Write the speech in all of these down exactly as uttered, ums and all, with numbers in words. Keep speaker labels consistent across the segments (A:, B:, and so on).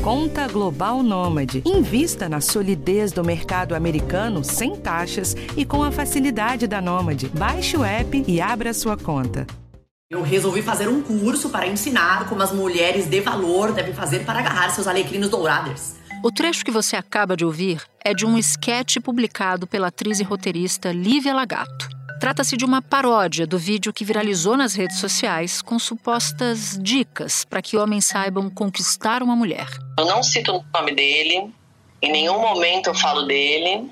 A: Conta Global Nômade. Invista na solidez do mercado americano sem taxas e com a facilidade da Nômade. Baixe o app e abra sua conta.
B: Eu resolvi fazer um curso para ensinar como as mulheres de valor devem fazer para agarrar seus alecrinos dourados.
C: O trecho que você acaba de ouvir é de um esquete publicado pela atriz e roteirista Lívia Lagato. Trata-se de uma paródia do vídeo que viralizou nas redes sociais com supostas dicas para que homens saibam conquistar uma mulher.
D: Eu não cito o nome dele, em nenhum momento eu falo dele,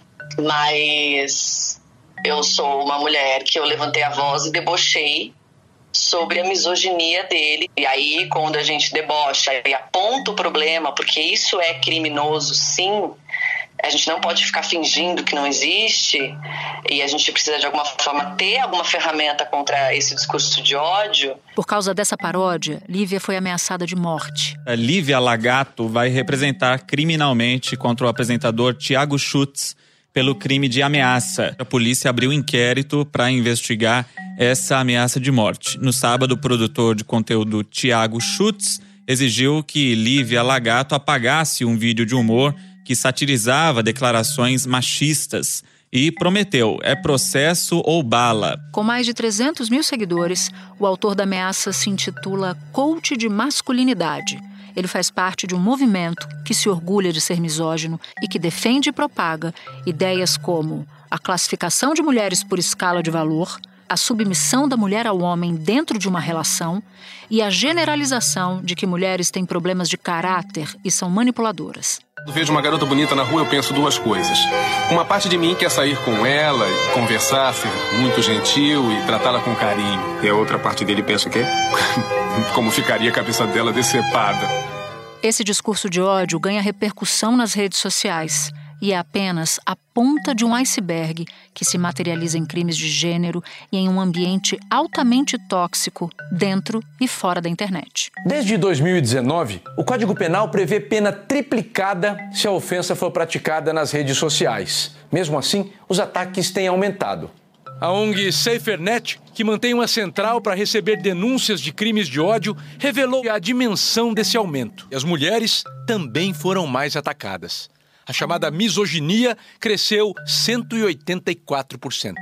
D: mas eu sou uma mulher que eu levantei a voz e debochei sobre a misoginia dele. E aí, quando a gente debocha e aponta o problema, porque isso é criminoso, sim, a gente não pode ficar fingindo que não existe e a gente precisa, de alguma forma, ter alguma ferramenta contra esse discurso de ódio.
C: Por causa dessa paródia, Lívia foi ameaçada de morte.
E: A Lívia Lagato vai representar criminalmente contra o apresentador Thiago Schutz pelo crime de ameaça. A polícia abriu inquérito para investigar essa ameaça de morte. No sábado, o produtor de conteúdo Thiago Schutz exigiu que Lívia Lagato apagasse um vídeo de humor que satirizava declarações machistas e prometeu, é processo ou bala.
C: Com mais de trezentos mil seguidores, o autor da ameaça se intitula Coach de Masculinidade. Ele faz parte de um movimento que se orgulha de ser misógino e que defende e propaga ideias como a classificação de mulheres por escala de valor, a submissão da mulher ao homem dentro de uma relação e a generalização de que mulheres têm problemas de caráter e são manipuladoras.
F: Quando vejo uma garota bonita na rua, eu penso duas coisas. Uma parte de mim quer sair com ela, e conversar, ser muito gentil e tratá-la com carinho. E a outra parte dele pensa o quê? Como ficaria a cabeça dela decepada.
C: Esse discurso de ódio ganha repercussão nas redes sociais e é apenas a ponta de um iceberg que se materializa em crimes de gênero e em um ambiente altamente tóxico dentro e fora da internet.
G: Desde dois mil e dezenove, o Código Penal prevê pena triplicada se a ofensa for praticada nas redes sociais. Mesmo assim, os ataques têm aumentado. A O N G SaferNet, que mantém uma central para receber denúncias de crimes de ódio, revelou a dimensão desse aumento. E as mulheres também foram mais atacadas. A chamada misoginia cresceu cento e oitenta e quatro por cento.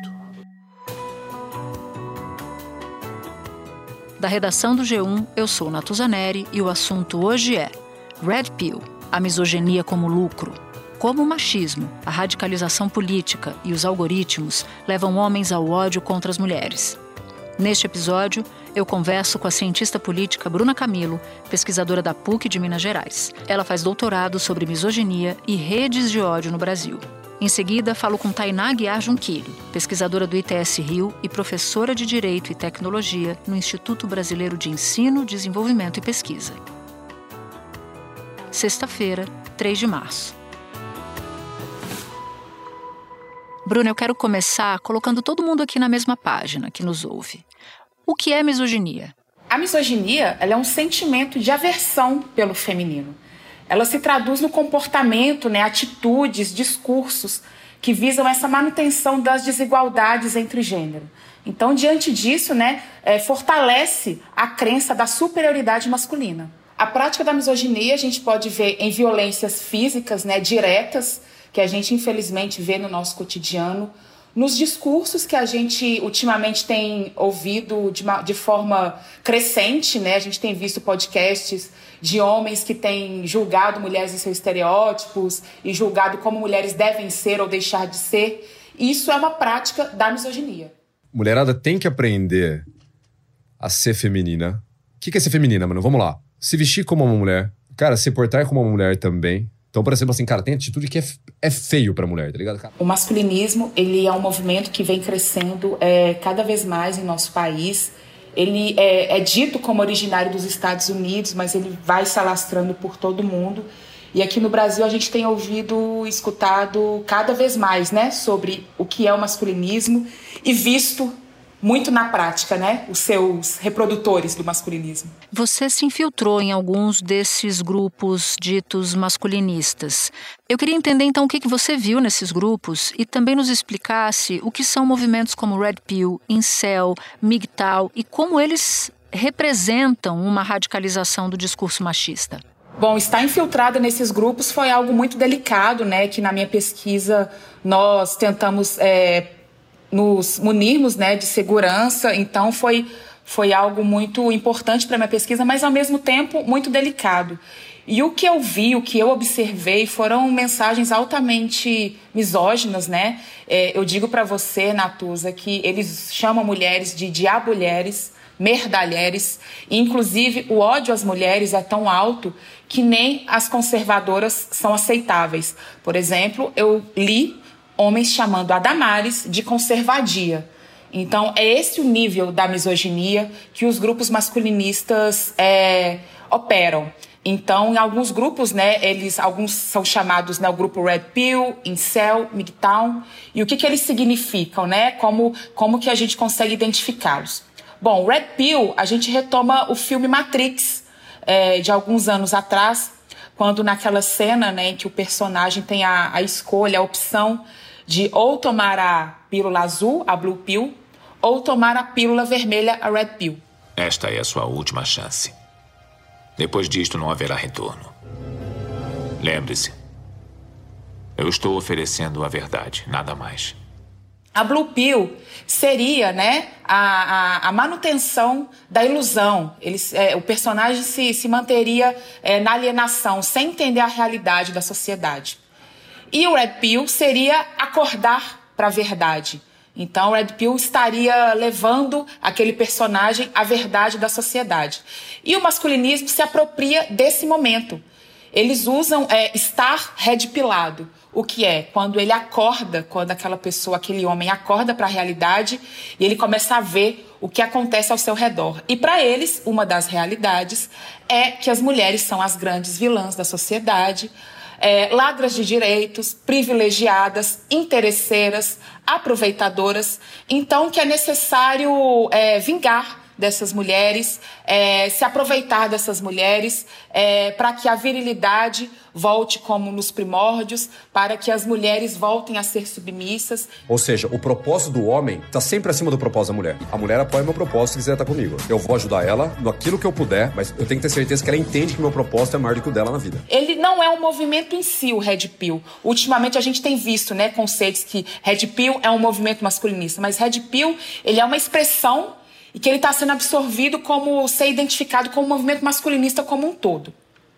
C: Da redação do G um, eu sou Natuzaneri e o assunto hoje é Red Pill, a misoginia como lucro. Como o machismo, a radicalização política e os algoritmos levam homens ao ódio contra as mulheres. Neste episódio, eu converso com a cientista política Bruna Camilo, pesquisadora da P U C de Minas Gerais. Ela faz doutorado sobre misoginia e redes de ódio no Brasil. Em seguida, falo com Tainá Guiar Junquilho, pesquisadora do I T S Rio e professora de Direito e Tecnologia no Instituto Brasileiro de Ensino, Desenvolvimento e Pesquisa. Sexta-feira, três de março. Bruna, eu quero começar colocando todo mundo aqui na mesma página que nos ouve. O que é misoginia?
H: A misoginia ela é um sentimento de aversão pelo feminino. Ela se traduz no comportamento, né, atitudes, discursos que visam essa manutenção das desigualdades entre gênero. Então, diante disso, né, é, fortalece a crença da superioridade masculina. A prática da misoginia a gente pode ver em violências físicas, né, diretas, que a gente infelizmente vê no nosso cotidiano, nos discursos que a gente ultimamente tem ouvido de, uma, de forma crescente, né? A gente tem visto podcasts de homens que têm julgado mulheres em seus estereótipos e julgado como mulheres devem ser ou deixar de ser. Isso é uma prática da misoginia.
I: Mulherada tem que aprender a ser feminina. O que é ser feminina, mano? Vamos lá. Se vestir como uma mulher. Cara, se portar como uma mulher também. Então, por exemplo, assim, cara, tem atitude que é, é feio pra mulher, tá ligado? Cara?
H: O masculinismo, ele é um movimento que vem crescendo é, cada vez mais em nosso país. Ele é, é dito como originário dos Estados Unidos, mas ele vai se alastrando por todo o mundo. E aqui no Brasil a gente tem ouvido, escutado cada vez mais, né, sobre o que é o masculinismo e visto muito na prática, né, os seus reprodutores do masculinismo.
C: Você se infiltrou em alguns desses grupos ditos masculinistas. Eu queria entender, então, o que você viu nesses grupos e também nos explicasse o que são movimentos como Red Pill, Incel, M G T O W e como eles representam uma radicalização do discurso machista.
H: Bom, estar infiltrada nesses grupos foi algo muito delicado, né? Que na minha pesquisa nós tentamos é, nos munirmos, né, de segurança. Então foi, foi algo muito importante para a minha pesquisa, mas ao mesmo tempo muito delicado. E o que eu vi, o que eu observei foram mensagens altamente misóginas, né? É, eu digo para você, Natuza, que eles chamam mulheres de diabulheres, merdalheres, e inclusive o ódio às mulheres é tão alto que nem as conservadoras são aceitáveis. Por exemplo, eu li homens chamando a Damares de conservadia. Então, é esse o nível da misoginia que os grupos masculinistas é, operam. Então, em alguns grupos, né, eles, alguns são chamados, né, o grupo Red Pill, Incel, M G T O W. E o que, que eles significam, né? Como, como que a gente consegue identificá-los? Bom, Red Pill, a gente retoma o filme Matrix, é, de alguns anos atrás, quando naquela cena, né, em que o personagem tem a, a escolha, a opção de ou tomar a pílula azul, a Blue Pill, ou tomar a pílula vermelha, a Red Pill.
J: Esta é a sua última chance. Depois disto não haverá retorno. Lembre-se, eu estou oferecendo a verdade, nada mais.
H: A Blue Pill seria, né, a, a, a manutenção da ilusão. Ele, é, o personagem se, se manteria é, na alienação, sem entender a realidade da sociedade. E o Red Pill seria acordar para a verdade. Então, o Red Pill estaria levando aquele personagem à verdade da sociedade. E o masculinismo se apropria desse momento. Eles usam é, estar redpilado. O que é? Quando ele acorda, quando aquela pessoa, aquele homem acorda para a realidade e ele começa a ver o que acontece ao seu redor. E para eles, uma das realidades é que as mulheres são as grandes vilãs da sociedade, é, ladras de direitos, privilegiadas, interesseiras, aproveitadoras. Então, que é necessário é, vingar dessas mulheres, é, se aproveitar dessas mulheres, é, para que a virilidade volte como nos primórdios, para que as mulheres voltem a ser submissas.
I: Ou seja, o propósito do homem está sempre acima do propósito da mulher. A mulher apoia meu propósito se quiser estar comigo. Eu vou ajudar ela naquilo que eu puder, mas eu tenho que ter certeza que ela entende que o meu propósito é maior do que o dela na vida.
H: Ele não é um movimento em si, o Red Pill. Ultimamente a gente tem visto, né, conceitos que Red Pill é um movimento masculinista, mas Red Pill, ele é uma expressão e que ele está sendo absorvido como ser identificado como um movimento masculinista como um todo.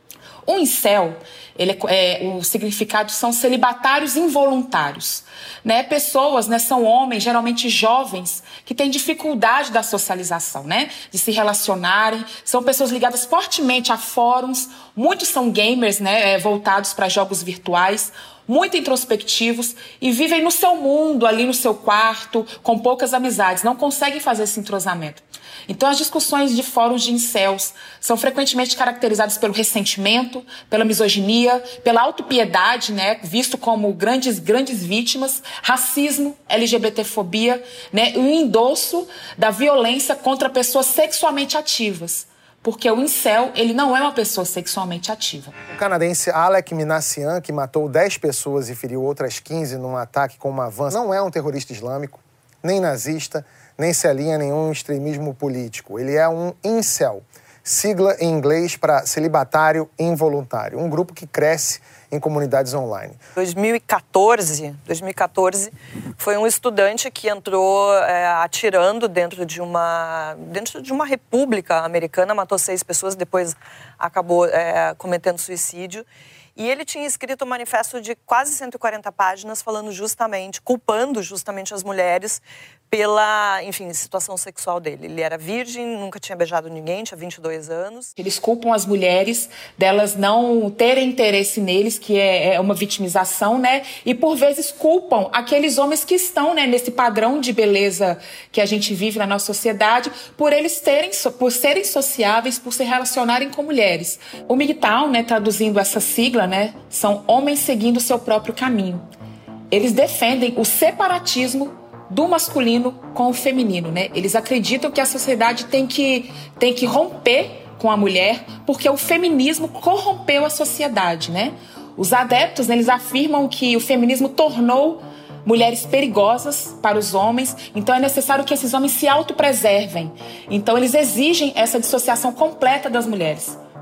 H: O incel, ele é, é, o significado são celibatários involuntários, né? Pessoas, né, são homens, geralmente jovens, que têm dificuldade da socialização, né? De se relacionarem, são pessoas ligadas fortemente a fóruns, muitos são gamers, né, é, voltados para jogos virtuais, muito introspectivos e vivem no seu mundo, ali no seu quarto, com poucas amizades, não conseguem fazer esse entrosamento. Então, as discussões de fóruns de incels são frequentemente caracterizadas pelo ressentimento, pela misoginia, pela autopiedade, né, visto como grandes, grandes vítimas, racismo, LGBTfobia, né, e o endosso da violência contra pessoas sexualmente ativas. Porque o incel, ele não é uma pessoa sexualmente ativa.
K: O canadense Alec Minassian, que matou dez pessoas e feriu outras quinze num ataque com uma van, não é um terrorista islâmico, nem nazista, nem se alinha a nenhum extremismo político. Ele é um incel, sigla em inglês para celibatário involuntário, um grupo que cresce em comunidades online.
L: dois mil e quatorze, dois mil e quatorze foi um estudante que entrou é, atirando dentro de uma dentro de uma república americana, matou seis pessoas, depois acabou é, cometendo suicídio. E ele tinha escrito um manifesto de quase cento e quarenta páginas falando justamente, culpando justamente as mulheres pela, enfim, situação sexual dele. Ele era virgem, nunca tinha beijado ninguém, tinha vinte e dois anos.
H: Eles culpam as mulheres delas não terem interesse neles, que é uma vitimização, né? E por vezes culpam aqueles homens que estão, né, nesse padrão de beleza que a gente vive na nossa sociedade, por eles terem, por serem sociáveis, por se relacionarem com mulheres. O M G T O W, né, traduzindo essa sigla, né, são homens seguindo o seu próprio caminho. Eles defendem o separatismo do masculino com o feminino, né? Eles acreditam que a sociedade tem que, tem que romper com a mulher porque o feminismo corrompeu a sociedade, né? Os adeptos, né, eles afirmam que o feminismo tornou mulheres perigosas para os homens, então é necessário que esses homens se autopreservem. Então eles exigem essa dissociação completa das mulheres.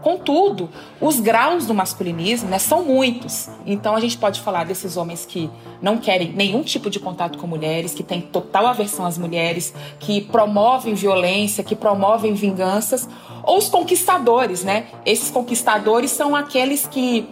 H: Contudo, os graus do masculinismo, né, são muitos. Então a gente pode falar desses homens que não querem nenhum tipo de contato com mulheres, que têm total aversão às mulheres, que promovem violência, que promovem vinganças, ou os conquistadores, né? Esses conquistadores são aqueles que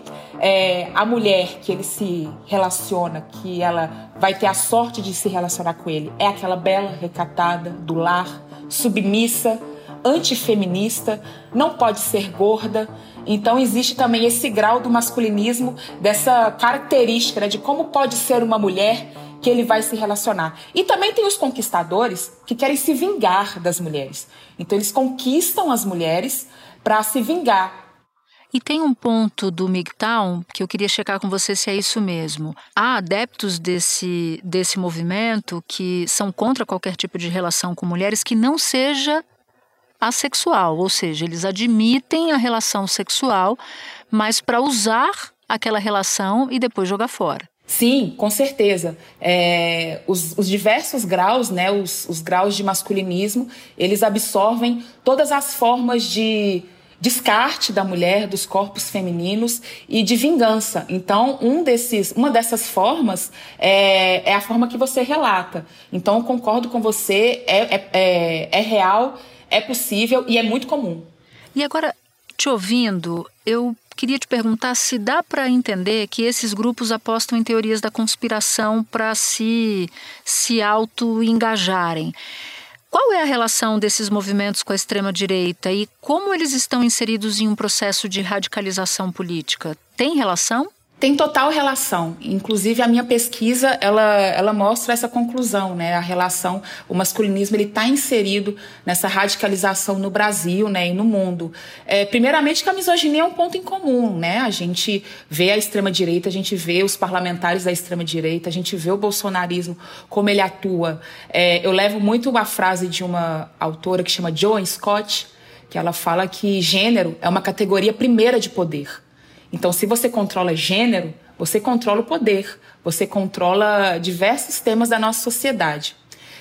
H: é, a mulher que ele se relaciona, que ela vai ter a sorte de se relacionar com ele, é aquela bela, recatada, do lar, submissa, antifeminista, não pode ser gorda. Então existe também esse grau do masculinismo, dessa característica, né, de como pode ser uma mulher que ele vai se relacionar. E também tem os conquistadores que querem se vingar das mulheres. Então eles conquistam as mulheres para se vingar.
C: E tem um ponto do M G T O W que eu queria checar com você se é isso mesmo. Há adeptos desse, desse movimento que são contra qualquer tipo de relação com mulheres que não seja assexual, ou seja, eles admitem a relação sexual, mas para usar aquela relação e depois jogar fora.
H: Sim, com certeza. É, os, os diversos graus, né, os, os graus de masculinismo, eles absorvem todas as formas de descarte da mulher, dos corpos femininos e de vingança. Então, um desses, uma dessas formas é, é a forma que você relata. Então, eu concordo com você, é, é, é, é real, é possível e é muito comum.
C: E agora, te ouvindo, eu queria te perguntar se dá para entender que esses grupos apostam em teorias da conspiração para se, se auto-engajarem. Qual é a relação desses movimentos com a extrema-direita e como eles estão inseridos em um processo de radicalização política? Tem relação?
H: Tem total relação. Inclusive, a minha pesquisa, ela, ela mostra essa conclusão, né? A relação, o masculinismo, ele está inserido nessa radicalização no Brasil, né? E no mundo. É, primeiramente, que a misoginia é um ponto em comum, né? A gente vê a extrema-direita, a gente vê os parlamentares da extrema-direita, a gente vê o bolsonarismo, como ele atua. É, eu levo muito a frase de uma autora que chama Joan Scott, que ela fala que gênero é uma categoria primeira de poder. Então, se você controla gênero, você controla o poder, você controla diversos temas da nossa sociedade.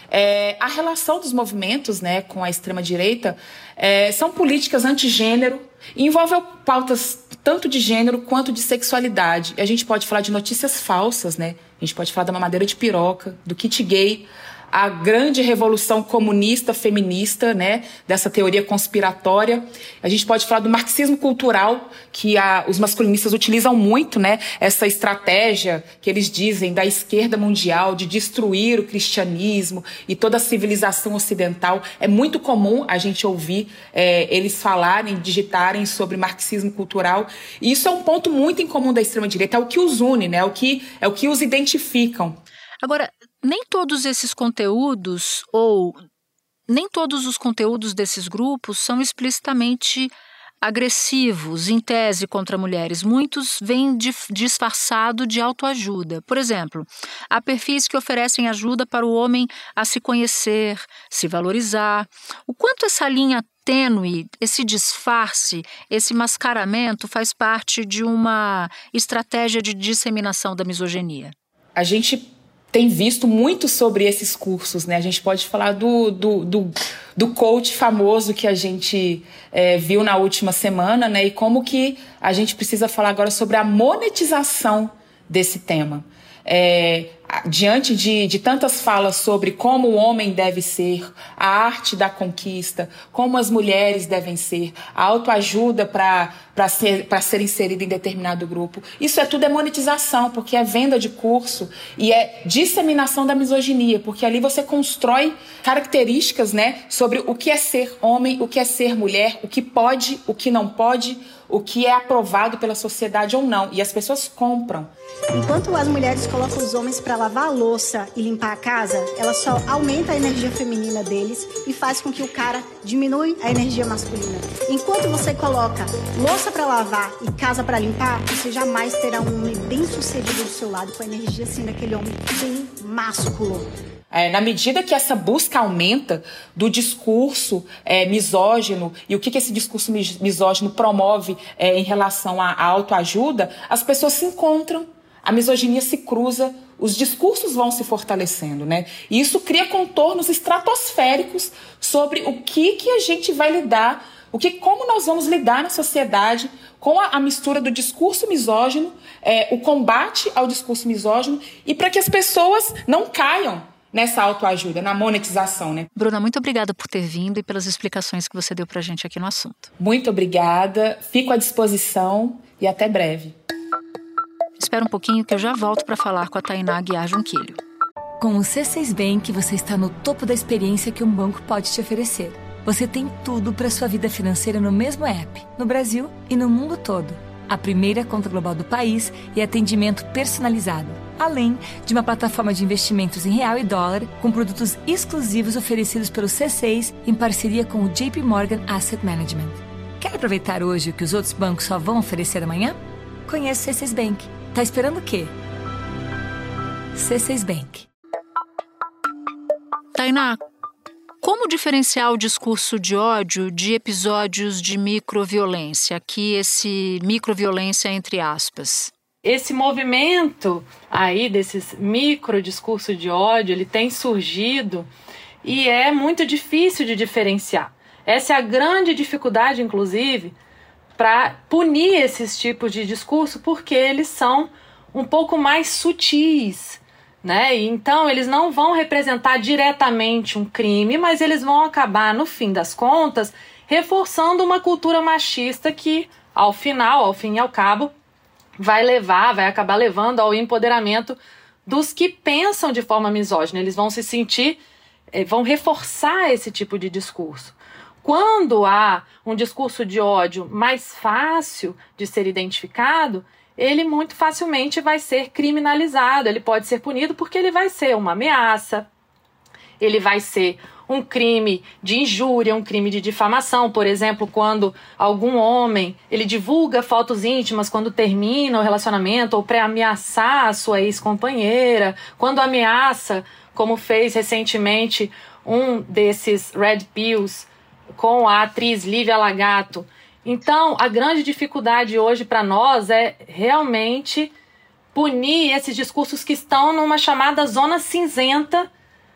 H: É, a relação dos movimentos, né, com a extrema-direita é, são políticas antigênero e envolvem pautas tanto de gênero quanto de sexualidade. A gente pode falar de notícias falsas, né? A gente pode falar da mamadeira de piroca, do kit gay, a grande revolução comunista, feminista, né, dessa teoria conspiratória. A gente pode falar do marxismo cultural, que a, os masculinistas utilizam muito, né, essa estratégia que eles dizem da esquerda mundial de destruir o cristianismo e toda a civilização ocidental. É muito comum a gente ouvir é, eles falarem, digitarem sobre marxismo cultural. E isso é um ponto muito em comum da extrema-direita, é o que os une, né, é o que, é o que os identificam.
C: Agora, nem todos esses conteúdos, ou nem todos os conteúdos desses grupos são explicitamente agressivos, em tese, contra mulheres. Muitos vêm disfarçado de autoajuda. Por exemplo, há perfis que oferecem ajuda para o homem a se conhecer, se valorizar. O quanto essa linha tênue, esse disfarce, esse mascaramento faz parte de uma estratégia de disseminação da misoginia?
H: A gente tem visto muito sobre esses cursos, né? A gente pode falar do, do, do, do coach famoso que a gente é, viu na última semana, né? E como que a gente precisa falar agora sobre a monetização desse tema. É, diante de, de tantas falas sobre como o homem deve ser, a arte da conquista, como as mulheres devem ser, a autoajuda para ser, para ser inserida em determinado grupo, isso é tudo é monetização, porque é venda de curso e é disseminação da misoginia, porque ali você constrói características, né, sobre o que é ser homem, o que é ser mulher, o que pode, o que não pode, o que é aprovado pela sociedade ou não, e as pessoas compram.
M: Enquanto as mulheres colocam os homens para lavar a louça e limpar a casa, ela só aumenta a energia feminina deles e faz com que o cara diminua a energia masculina. Enquanto você coloca louça para lavar e casa para limpar, você jamais terá um homem bem sucedido do seu lado com a energia assim daquele homem bem másculo.
H: É, na medida que essa busca aumenta do discurso é, misógino e o que, que esse discurso misógino promove é, em relação à, à autoajuda, as pessoas se encontram, a misoginia se cruza, os discursos vão se fortalecendo, né? E isso cria contornos estratosféricos sobre o que, que a gente vai lidar O que, como nós vamos lidar na sociedade com a, a mistura do discurso misógino, é, o combate ao discurso misógino, e para que as pessoas não caiam nessa autoajuda, na monetização, né?
C: Bruna, muito obrigada por ter vindo e pelas explicações que você deu pra gente aqui no assunto.
H: Muito obrigada, fico à disposição e até breve.
C: Espera um pouquinho que eu já volto para falar com a Tainá Aguiar Junquilho.
N: Com o C seis Bank, você está no topo da experiência que um banco pode te oferecer. Você tem tudo para sua vida financeira no mesmo app, no Brasil e no mundo todo. A primeira conta global do país e atendimento personalizado. Além de uma plataforma de investimentos em real e dólar, com produtos exclusivos oferecidos pelo C seis em parceria com o J P Morgan Asset Management. Quer aproveitar hoje o que os outros bancos só vão oferecer amanhã? Conheça o C seis Bank. Tá esperando o quê? C seis Bank.
C: Tainá, como diferenciar o discurso de ódio de episódios de microviolência? Aqui, esse microviolência entre aspas.
O: Esse movimento aí desses microdiscursos de ódio, ele tem surgido e é muito difícil de diferenciar. Essa é a grande dificuldade, inclusive, para punir esses tipos de discurso, porque eles são um pouco mais sutis, né? E então eles não vão representar diretamente um crime, mas eles vão acabar, no fim das contas, reforçando uma cultura machista que, ao final, ao fim e ao cabo, vai levar, vai acabar levando ao empoderamento dos que pensam de forma misógina. Eles vão se sentir, vão reforçar esse tipo de discurso. Quando há um discurso de ódio mais fácil de ser identificado, ele muito facilmente vai ser criminalizado, ele pode ser punido porque ele vai ser uma ameaça, ele vai ser um crime de injúria, um crime de difamação. Por exemplo, quando algum homem ele divulga fotos íntimas quando termina o relacionamento ou para ameaçar a sua ex-companheira, quando ameaça, como fez recentemente um desses Red Pills com a atriz Lívia Lagato. Então, a grande dificuldade hoje para nós é realmente punir esses discursos que estão numa chamada zona cinzenta,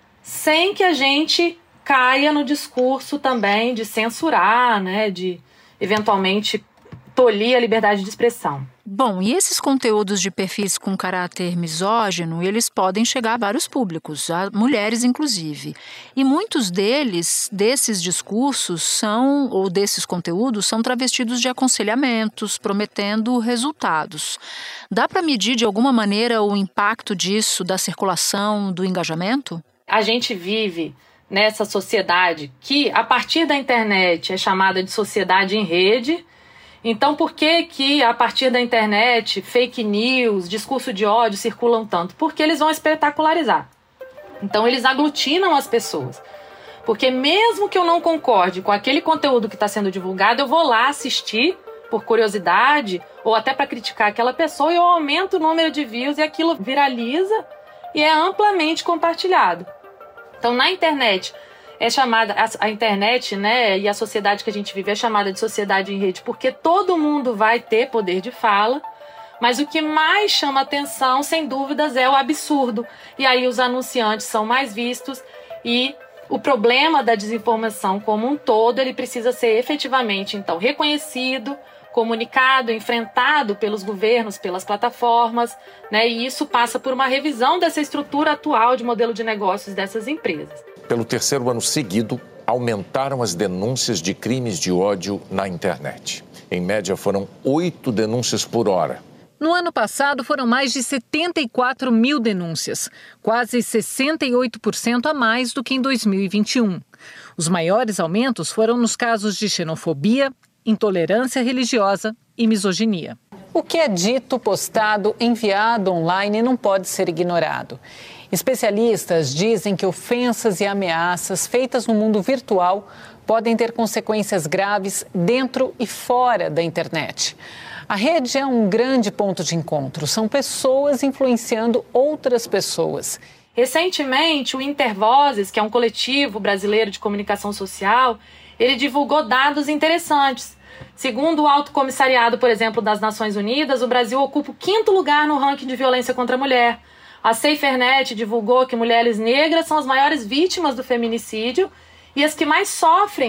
O: sem que a gente caia no discurso também de censurar, né, de eventualmente tolir a liberdade de expressão.
C: Bom, e esses conteúdos de perfis com caráter misógino, eles podem chegar a vários públicos, a mulheres inclusive. E muitos deles, desses discursos são, ou desses conteúdos, são travestidos de aconselhamentos, prometendo resultados. Dá para medir de alguma maneira o impacto disso, da circulação, do engajamento?
O: A gente vive nessa sociedade que, a partir da internet, é chamada de sociedade em rede. Então, por que que, a partir da internet, fake news, discurso de ódio circulam tanto? Porque eles vão espetacularizar. Então, eles aglutinam as pessoas. Porque mesmo que eu não concorde com aquele conteúdo que está sendo divulgado, eu vou lá assistir por curiosidade ou até para criticar aquela pessoa e eu aumento o número de views e aquilo viraliza e é amplamente compartilhado. Então, na internet, é chamada, a, a internet, né, e a sociedade que a gente vive é chamada de sociedade em rede, porque todo mundo vai ter poder de fala, mas o que mais chama atenção, sem dúvidas, é o absurdo. E aí os anunciantes são mais vistos e o problema da desinformação como um todo, ele precisa ser efetivamente, então, reconhecido, comunicado, enfrentado pelos governos, pelas plataformas, né? E isso passa por uma revisão dessa estrutura atual de modelo de negócios dessas empresas.
P: Pelo terceiro ano seguido, aumentaram as denúncias de crimes de ódio na internet. Em média, foram oito denúncias por hora.
Q: No ano passado, foram mais de setenta e quatro mil denúncias, quase sessenta e oito por cento a mais do que em dois mil e vinte e um. Os maiores aumentos foram nos casos de xenofobia, intolerância religiosa e misoginia.
R: O que é dito, postado, enviado online não pode ser ignorado. Especialistas dizem que ofensas e ameaças feitas no mundo virtual podem ter consequências graves dentro e fora da internet. A rede é um grande ponto de encontro. São pessoas influenciando outras pessoas.
O: Recentemente, o Intervozes, que é um coletivo brasileiro de comunicação social, ele divulgou dados interessantes. Segundo o Alto Comissariado, por exemplo, das Nações Unidas, o Brasil ocupa o quinto lugar no ranking de violência contra a mulher. A SaferNet divulgou que mulheres negras são as maiores vítimas do feminicídio e as que mais sofrem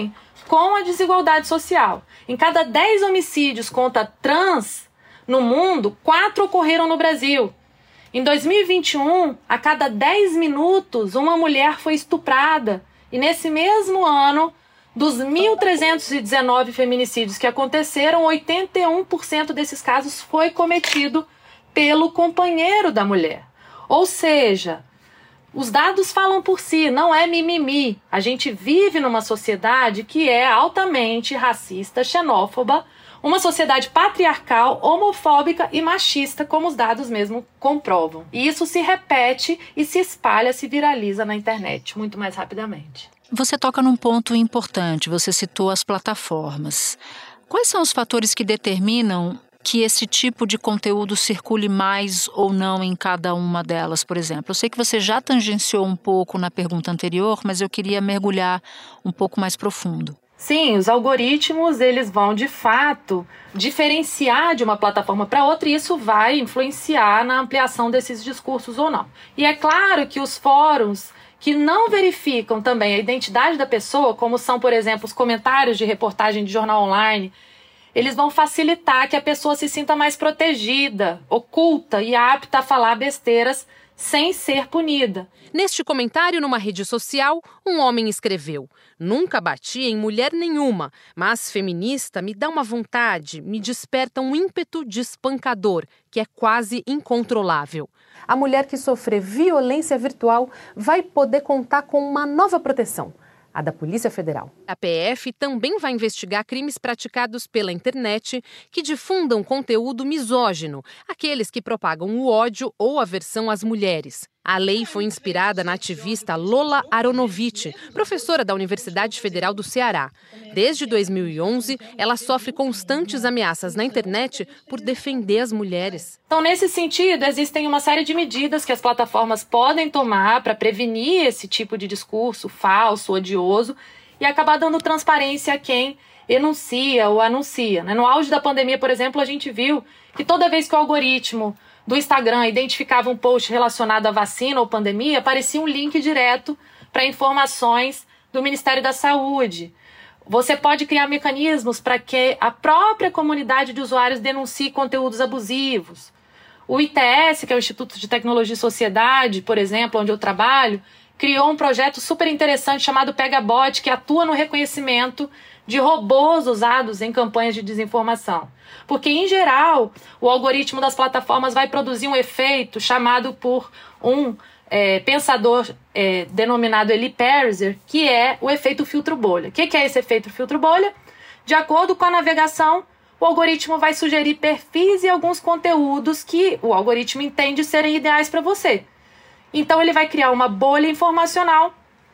O: com a desigualdade social. Em cada dez homicídios contra trans no mundo, quatro ocorreram no Brasil. Em dois mil e vinte e um, a cada dez minutos, uma mulher foi estuprada. E nesse mesmo ano, dos mil trezentos e dezenove feminicídios que aconteceram, oitenta e um por cento desses casos foi cometido pelo companheiro da mulher. Ou seja, os dados falam por si, não é mimimi. A gente vive numa sociedade que é altamente racista, xenófoba, uma sociedade patriarcal, homofóbica e machista, como os dados mesmo comprovam. E isso se repete e se espalha, se viraliza na internet muito mais rapidamente.
C: Você toca num ponto importante, você citou as plataformas. Quais são os fatores que determinam que esse tipo de conteúdo circule mais ou não em cada uma delas, por exemplo? Eu sei que você já tangenciou um pouco na pergunta anterior, mas eu queria mergulhar um pouco mais profundo.
O: Sim, os algoritmos, eles vão, de fato, diferenciar de uma plataforma para outra e isso vai influenciar na ampliação desses discursos ou não. E é claro que os fóruns que não verificam também a identidade da pessoa, como são, por exemplo, os comentários de reportagem de jornal online, eles vão facilitar que a pessoa se sinta mais protegida, oculta e apta a falar besteiras sem ser punida.
S: Neste comentário numa rede social, um homem escreveu: "Nunca bati em mulher nenhuma, mas feminista me dá uma vontade, me desperta um ímpeto de espancador, que é quase incontrolável."
T: A mulher que sofrer violência virtual vai poder contar com uma nova proteção, a da Polícia Federal.
S: A P F também vai investigar crimes praticados pela internet que difundam conteúdo misógino, aqueles que propagam o ódio ou aversão às mulheres. A lei foi inspirada na ativista Lola Aronovitch, professora da Universidade Federal do Ceará. Desde dois mil e onze, ela sofre constantes ameaças na internet por defender as mulheres.
O: Então, nesse sentido, existem uma série de medidas que as plataformas podem tomar para prevenir esse tipo de discurso falso, odioso, e acabar dando transparência a quem enuncia ou anuncia. No auge da pandemia, por exemplo, a gente viu que toda vez que o algoritmo do Instagram identificava um post relacionado à vacina ou pandemia, aparecia um link direto para informações do Ministério da Saúde. Você pode criar mecanismos para que a própria comunidade de usuários denuncie conteúdos abusivos. O I T S, que é o Instituto de Tecnologia e Sociedade, por exemplo, onde eu trabalho, criou um projeto super interessante chamado PegaBot, que atua no reconhecimento de robôs usados em campanhas de desinformação. Porque, em geral, o algoritmo das plataformas vai produzir um efeito chamado por um é, pensador é, denominado Lee Pariser, que é o efeito filtro bolha. O que, que é esse efeito filtro bolha? De acordo com a navegação, o algoritmo vai sugerir perfis e alguns conteúdos que o algoritmo entende serem ideais para você. Então, ele vai criar uma bolha informacional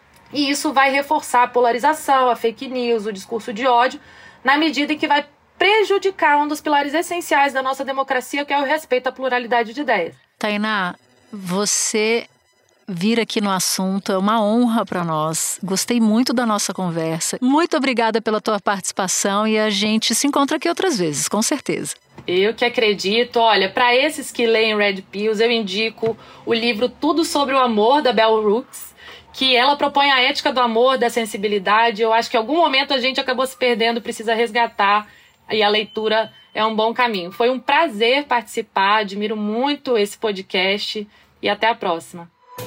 O: e isso vai reforçar a polarização, a fake news, o discurso de ódio, na medida em que vai prejudicar um dos pilares essenciais da nossa democracia, que é o respeito à pluralidade de ideias.
C: Tainá, você vir aqui no assunto é uma honra para nós. Gostei muito da nossa conversa. Muito obrigada pela tua participação e a gente se encontra aqui outras vezes, com certeza.
O: Eu que acredito. Olha, para esses que leem Red Pills, eu indico o livro Tudo sobre o Amor, da Bell Hooks, que ela propõe a ética do amor, da sensibilidade. Eu acho que em algum momento a gente acabou se perdendo, precisa resgatar, e a leitura é um bom caminho. Foi um prazer participar, admiro muito esse podcast e até a próxima.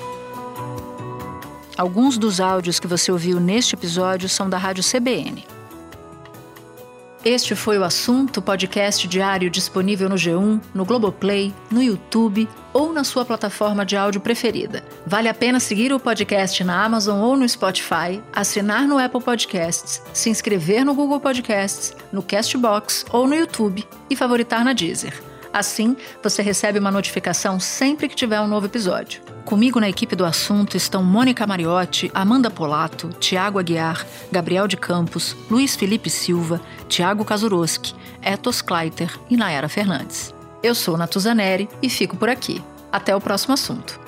C: Alguns dos áudios que você ouviu neste episódio são da Rádio C B N. Este foi o Assunto, podcast diário disponível no G um, no Globoplay, no YouTube ou na sua plataforma de áudio preferida. Vale a pena seguir o podcast na Amazon ou no Spotify, assinar no Apple Podcasts, se inscrever no Google Podcasts, no Castbox ou no YouTube e favoritar na Deezer. Assim, você recebe uma notificação sempre que tiver um novo episódio. Comigo na equipe do Assunto estão Mônica Mariotti, Amanda Polato, Tiago Aguiar, Gabriel de Campos, Luiz Felipe Silva, Tiago Kazuroski, Etos Kleiter e Nayara Fernandes. Eu sou Natuzaneri e fico por aqui. Até o próximo assunto.